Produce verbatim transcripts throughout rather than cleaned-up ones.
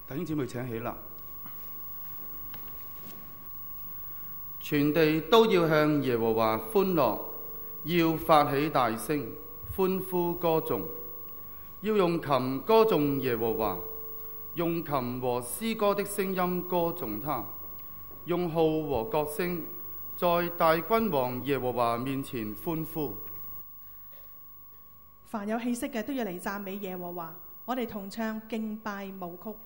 弟兄姊妹請起立，全地都要向耶和華歡樂，要發起大聲，歡呼歌頌，要用琴歌頌耶和華，用琴和詩歌的聲音歌頌他，用號和角聲，在大君王耶和華面前歡呼。 凡有氣息嘅都要嚟讚美耶和華，我哋同唱敬拜舞曲。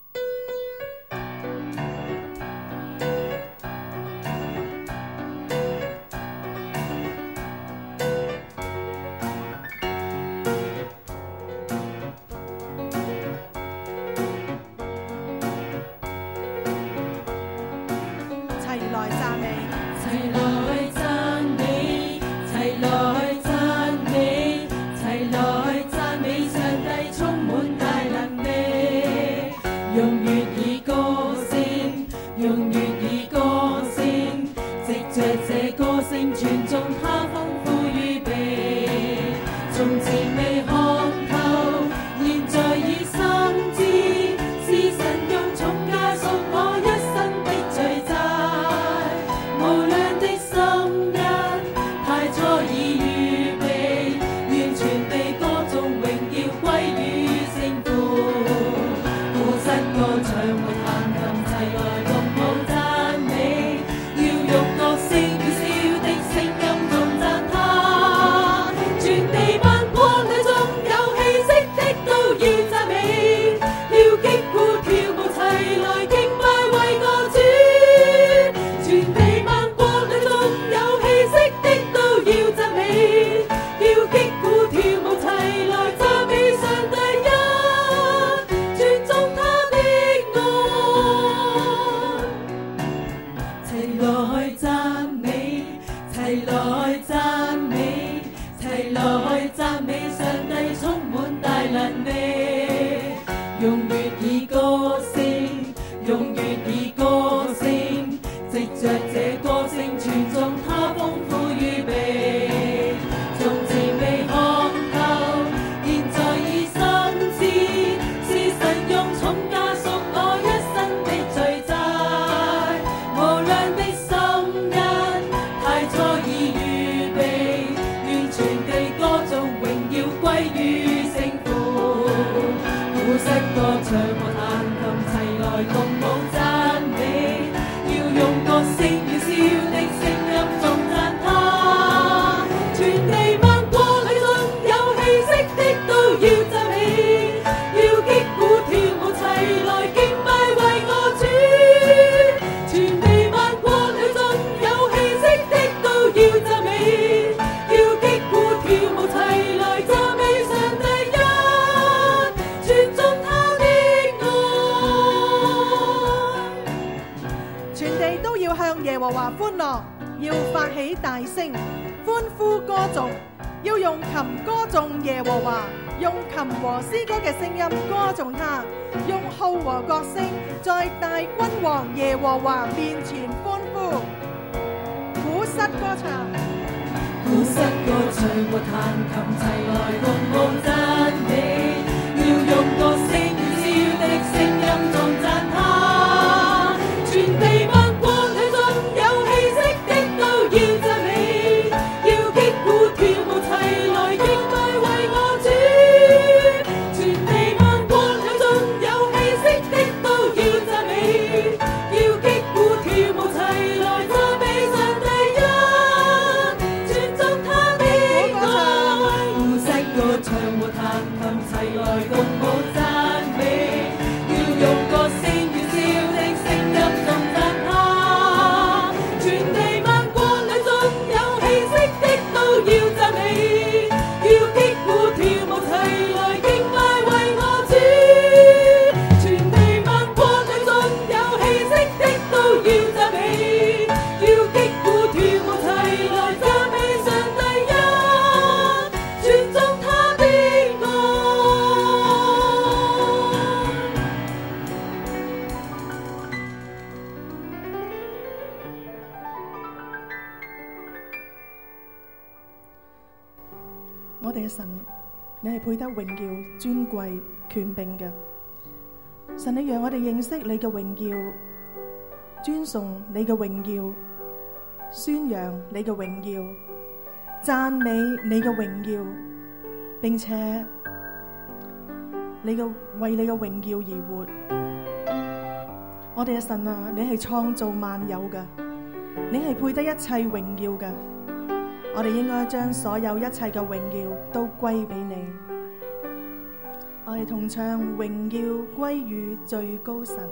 耶和華歡樂，要發起大聲，歡呼歌頌，要用琴歌頌耶和華，用琴和詩歌嘅聲音歌頌他，用號和角聲，在大君王耶和華面前歡呼。鼓瑟歌唱， 鼓瑟歌唱和彈琴齊來共舞讚美，要用歌聲要笑的聲音頌讚他，全地萬國裏中有氣息的都要讚美，要擊鼓跳舞齊來敬拜為我主，全地萬國裏中有氣息的都要讚美，要擊鼓跳舞齊來讚美上帝一，尊重他的愛，鼓瑟歌唱和彈琴齊來共舞讚美，要用歌聲要笑的聲音頌讚他，全地萬國裏中有氣息的都要讚美，要擊鼓跳舞齊來敬拜為我主，全地萬國裏中有氣息的都要讚美，要擊鼓跳舞齊來讚美上帝一，尊重他的愛。 我哋嘅神，你係配得榮耀、尊貴、權柄嘅。 神，你讓我哋認識你嘅榮耀，尊崇你嘅榮耀，宣揚你嘅榮耀，讚美你嘅榮耀，並且你嘅為你嘅榮耀而活。我哋嘅神啊，你係創造萬有嘅，你係配得一切榮耀嘅。我哋應該將所有一切嘅榮耀都歸俾你。我哋同唱榮耀歸於最高神。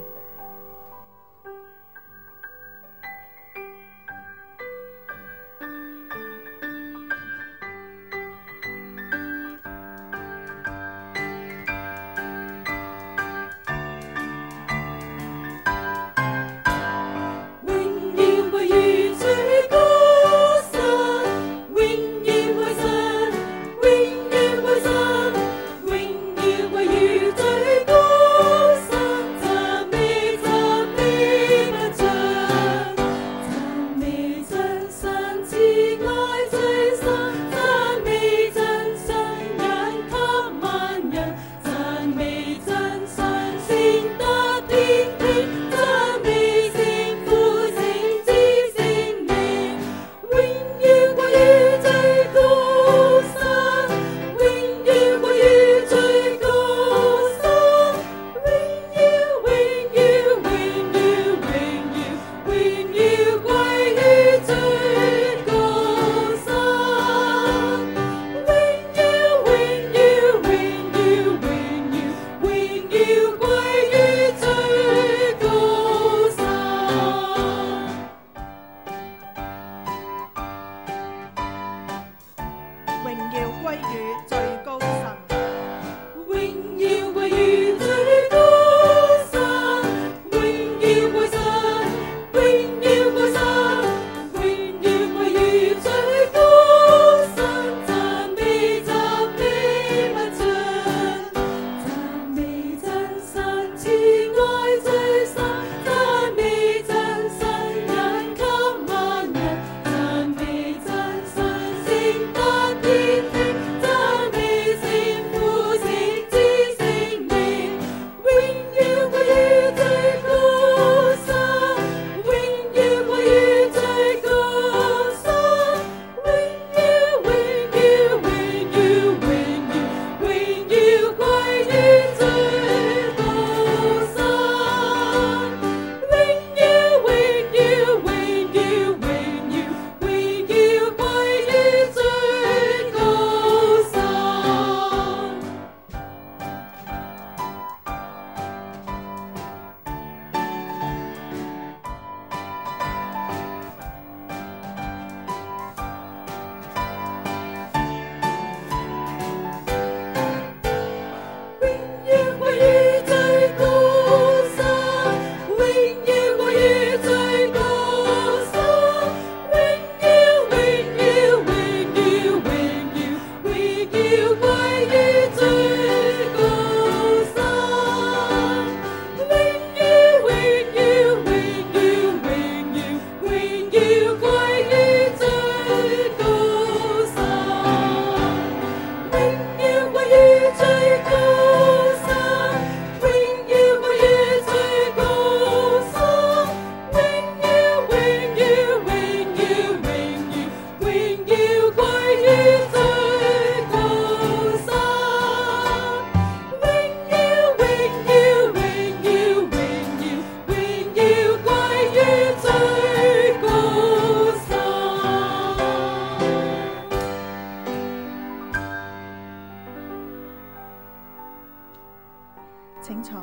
請坐。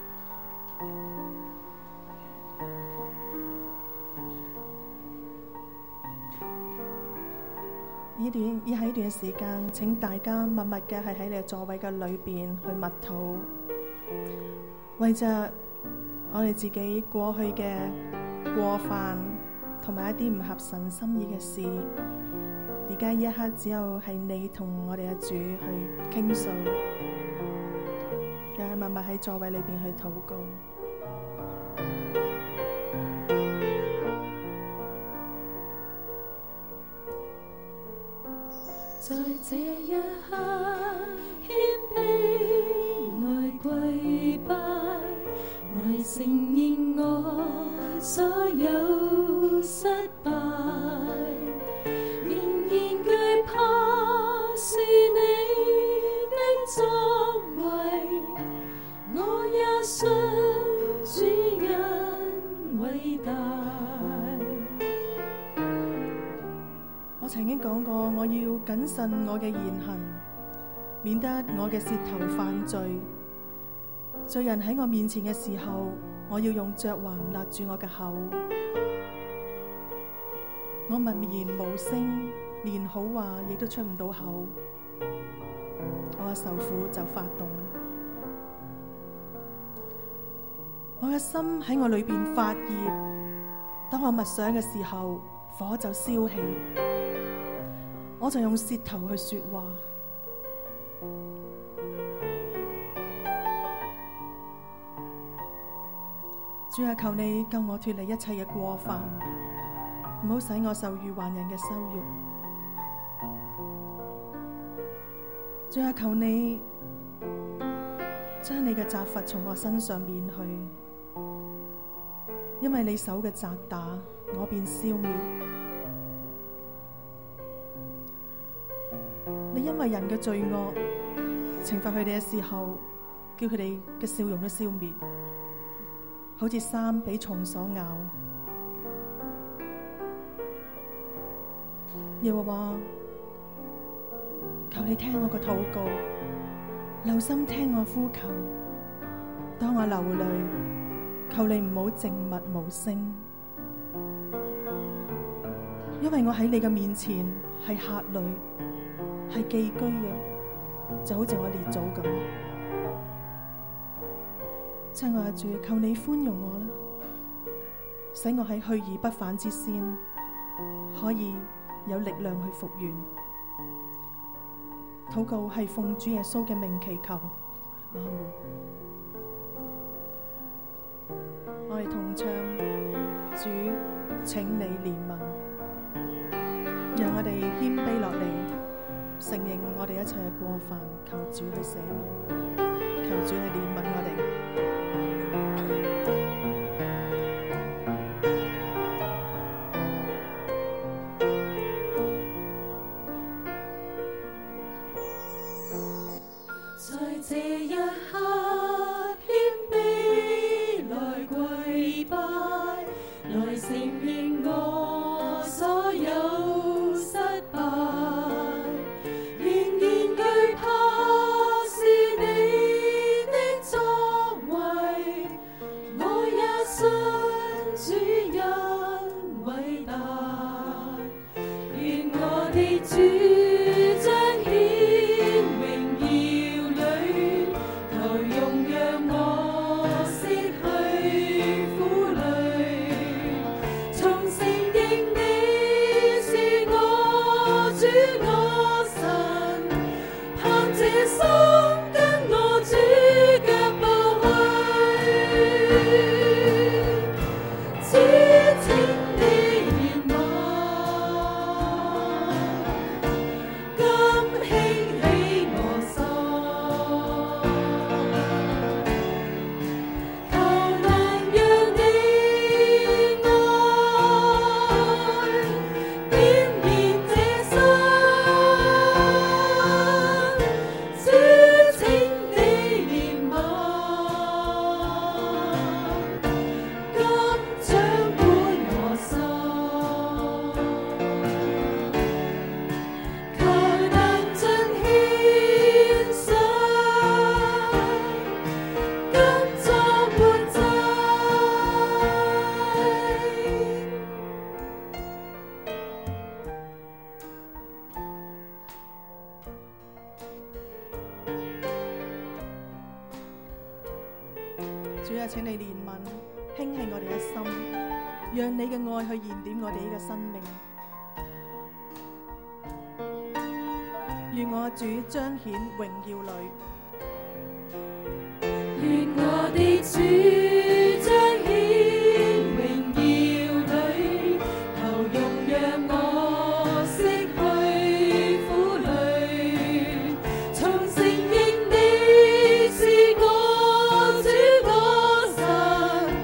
呢段而喺呢段時間，請大家默默嘅係喺你嘅座位嘅裏邊去默禱，為着我哋自己過去嘅過犯同埋一啲唔合神心意嘅事，而家呢一刻只有係你同我哋嘅主去傾訴，又係默默喺座位裏邊去禱告。 在這一刻謙卑來跪拜， 承認我所有失敗，仍然懼怕是你的作為，我也信主恩偉大。 我曾經講過，我要謹慎我嘅言行，免得我嘅舌頭犯罪。罪人喺我面前嘅時候，我要用嚼環勒住我嘅口。我默然無聲，連好話亦都出唔到口。我嘅愁苦就發動，我嘅心喺我裏邊發熱。當我默想嘅時候，火就燒起，我就用舌頭去說話。主啊，求你救我脫離一切嘅過犯，唔好使我受愚頑人嘅羞辱。主啊，求你將你嘅責罰從我身上免去，因為你手嘅責打，我便消滅。你因為人嘅罪惡懲罰佢哋嘅時候，叫佢哋嘅笑容都消滅，好似衫俾蟲所咬。耶和華，求你聽我個禱告，留心聽我呼求。當我流淚，求你唔好靜默無聲，因為我喺你嘅面前係客旅，係寄居嘅，就好似我列祖咁。親愛的主，求你寬容我啦，使我喺去而不返之先，可以有力量去復原。禱告係奉主耶穌嘅名祈求，阿門。我哋同唱主，請你憐憫，讓我哋謙卑落嚟，承認我哋一切嘅過犯，求主去赦免，求主去憐憫我哋。 這一刻謙卑來跪拜，來承認我所有失敗，仍然懼怕是你的作為，我也信主恩偉大，願我的主彰顯榮耀。 主啊，請你憐憫，興起我哋嘅心，讓你嘅愛去燃點我哋呢個生命。願我主彰顯榮耀裏， 願我的主彰顯榮耀裏，求容讓我釋去苦累，重承認你是我主我神，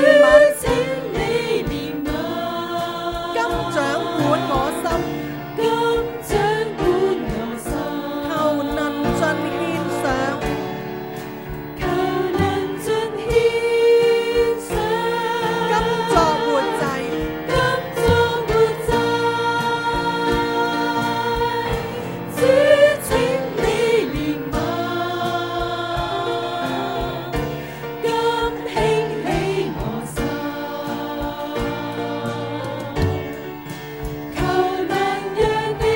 憐憫， 請你憐憫， 今掌管我心， 今掌管我心， 求能盡獻上， 求能盡獻上， 今作活祭， 今作活祭，主請你憐憫，今興起我心，求能讓你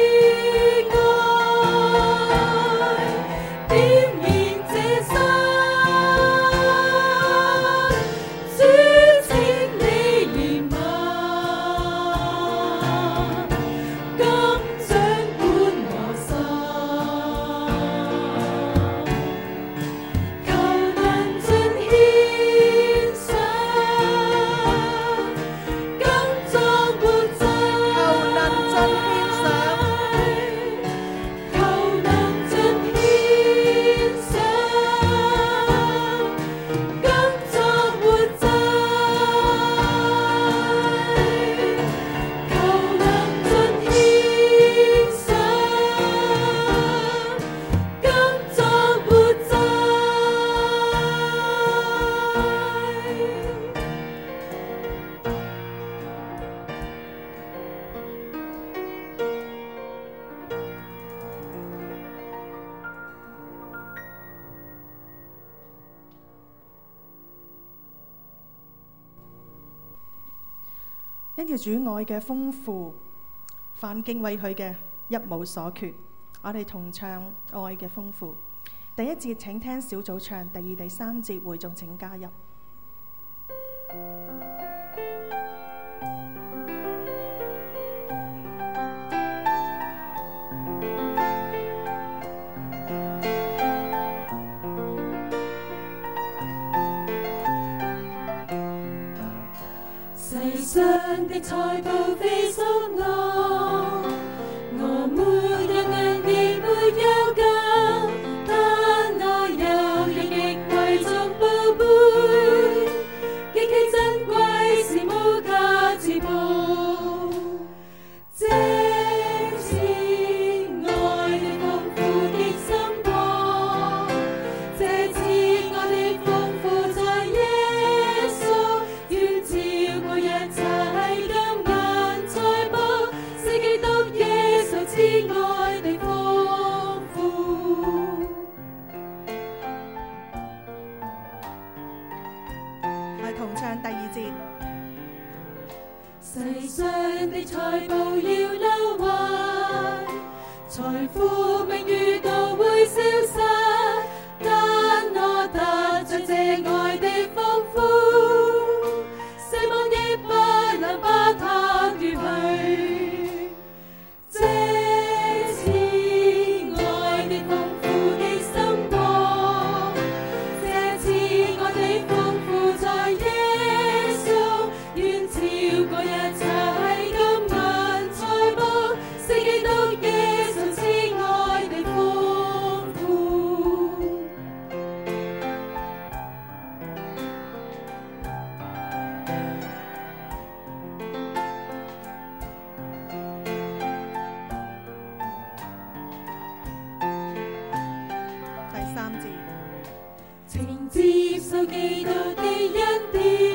愛點燃這心，主請你憐憫，今掌管我心，求能盡獻上，今作活祭， 求能盡獻上， 求能盡獻上，今作活祭，求能盡獻上，今作活祭。 因住主愛嘅豐富，凡敬畏佢嘅一無所缺。我哋同唱愛嘅豐富。第一節請聽小組唱，第二、第三節會眾請加入。 世上的財寶非屬我，我沒有銀亦沒有金，但我有一極貴重寶貝，極其珍貴是無價之寶。這次愛的豐富極深廣，這次愛的豐富在耶穌，願照過一切金銀財寶，是基督耶穌慈愛的豐富。 係同唱第二節。 世上的財寶要朽壞，財富名譽都會消失，但我得着這愛的豐富，死亡亦不能把它奪去。這次愛的豐富極深廣，這次愛的豐富在耶穌，願超過一切金銀財寶，是基督耶穌慈愛的豐富。 第三節。 請接受基督的恩典。